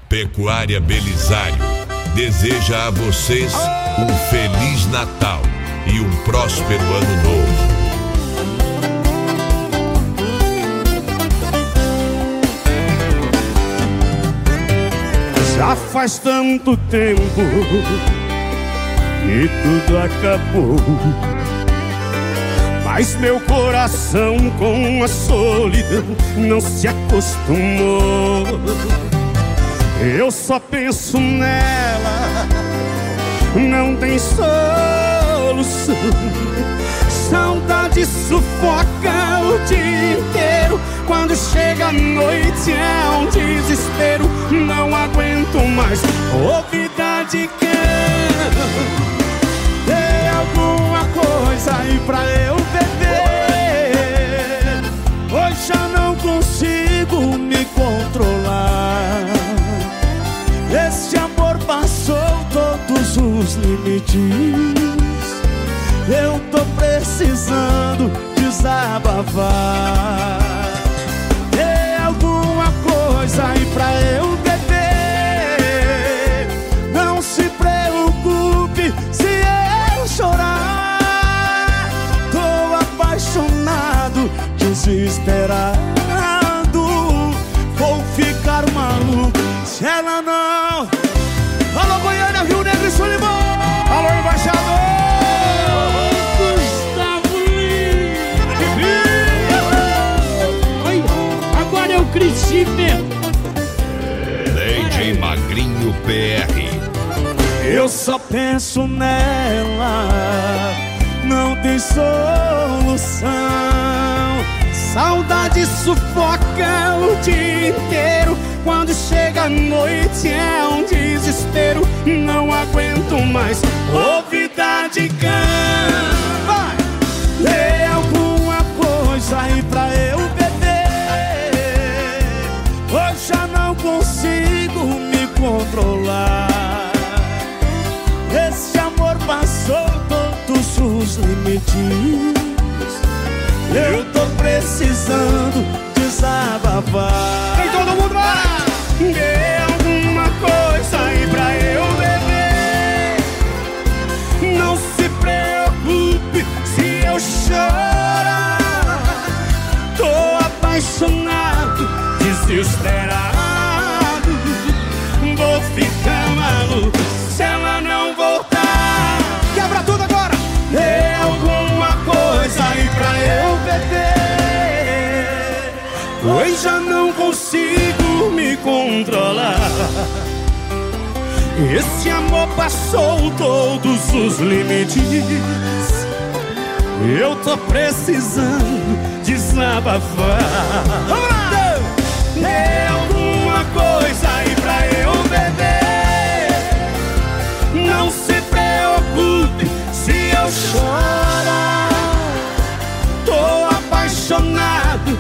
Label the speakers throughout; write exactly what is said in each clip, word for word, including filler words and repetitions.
Speaker 1: Pecuária Belisário deseja a vocês um Feliz Natal e um próspero Ano Novo.
Speaker 2: Já faz tanto tempo que tudo acabou, mas meu coração com a solidão não se acostumou. Eu só penso nela, não tem solução. Saudade sufoca o dia inteiro. Quando chega a noite é um desespero. Não aguento mais ouvir de cão. Tem alguma coisa aí pra eu beber? Hoje já não consigo me controlar. Esse amor passou todos os limites. Eu tô precisando desabafar. Tem alguma coisa aí pra eu beber? Não se preocupe se eu chorar. Tô apaixonado, desesperado. Vou ficar maluco se ela não... Alô, Goiânia, Rio Negro e Solimão. Alô, embaixador
Speaker 3: Cristipe.
Speaker 1: D J Magrinho P R.
Speaker 2: Eu só penso nela, não tem solução. Saudade sufoca o dia inteiro. Quando chega a noite é um desespero. Não aguento mais ouvir de cão. Vai! Tem alguma coisa aí pra eu beber? Hoje já não consigo me controlar. Esse amor passou todos os limites. Eu tô precisando desabafar. Tem todo mundo lá! Tem alguma coisa aí pra eu beber? Não se preocupe se eu chorar. Tô apaixonado, desesperado. Vou ficar maluco se ela não voltar. Quebra tudo agora! Tem alguma coisa aí pra eu beber? Pois já não consigo me controlar. Esse amor passou todos os limites. Eu tô precisando desabafar. Vamos lá! Tem alguma coisa aí pra eu beber? Não se preocupe se eu chorar. Tô apaixonado,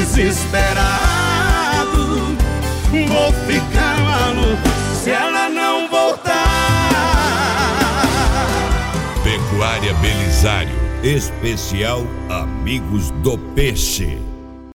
Speaker 2: desesperado. Vou ficar maluco se ela não voltar.
Speaker 1: Pecuária Belisário, especial Amigos do Peixe.